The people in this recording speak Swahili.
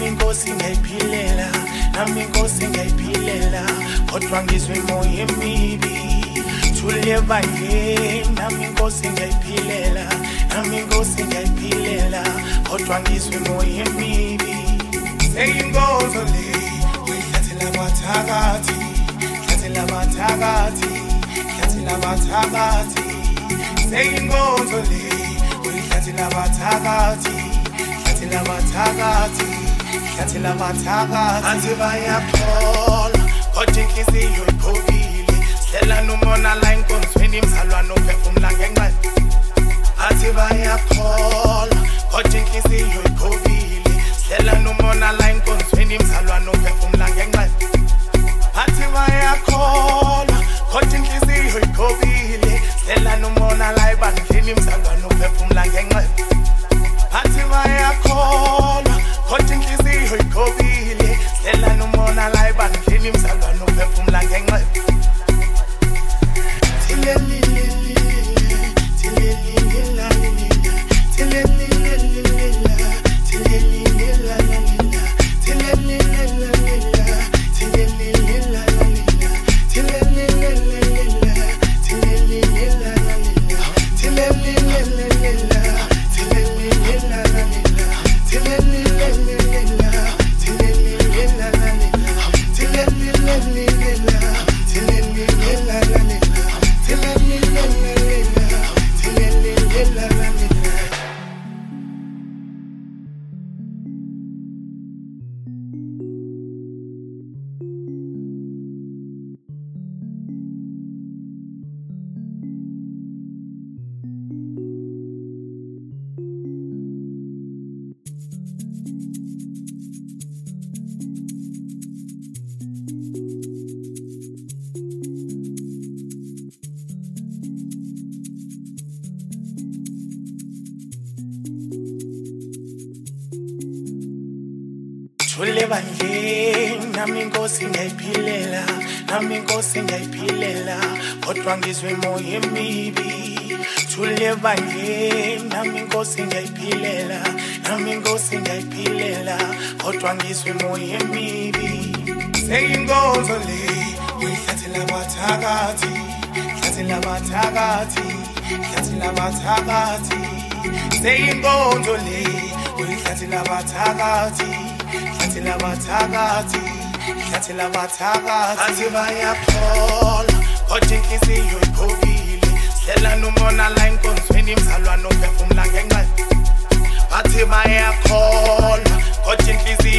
inkosi ngayiphilela, nami inkosi ngayiphilela, kodwa ngizwe imoya emibi. Tuleva nje, nami inkosi ngayiphilela, nami inkosi ngayiphilela, kodwa ngizwe imoya emibi. Seyinkonzo le, uyithathela abathakathi, thathela abathakathi, thathela abathakathi. Seyinkonzo le, uyithathela abathakathi, thathela abathakathi, thathela abathakathi. Athi bayakholwa, kodwa inhliziyo iphukile. Sihlela nomona la enkonzweni, mzalwane uphefumula ngenxa. Athi bayakholwa, kodwa inhliziyo iphukile. Sihlela nomona la enkonzweni, mzalwane uphefumula ngenxa. Athi bayakholwa, kodwa inhliziyo iphukile. Sihlela nomona la ebandleni, mzalwane uphefumula ngenxa. Athi bayakholwa, kodwa inhliziyo iphukile. Sihlela nomona la ebandleni, mzalwane uphefumula ngenxa. Tuleva nje, nami inkosi ngayiphilela, nami inkosi ngayiphilela, kodwa ngizwe imoya emibi. Tuleva nje, nami inkosi ngayiphilela, nami inkosi ngayiphilela, kodwa ngizwe imoya emibi. Seyinkonzo le, uyithathela abathakathi, thathela abathakathi, thathela abathakathi. Seyinkonzo le, uyithathela abathakathi, thathela abathakathi, thathela abathakathi. Athi bayakholwa, kodwa inhliziyo iphukile. Sihlela nomona la enkonzweni, mzalwane uphefumula ngenxa. Athi bayakholwa, kodwa inhliziyo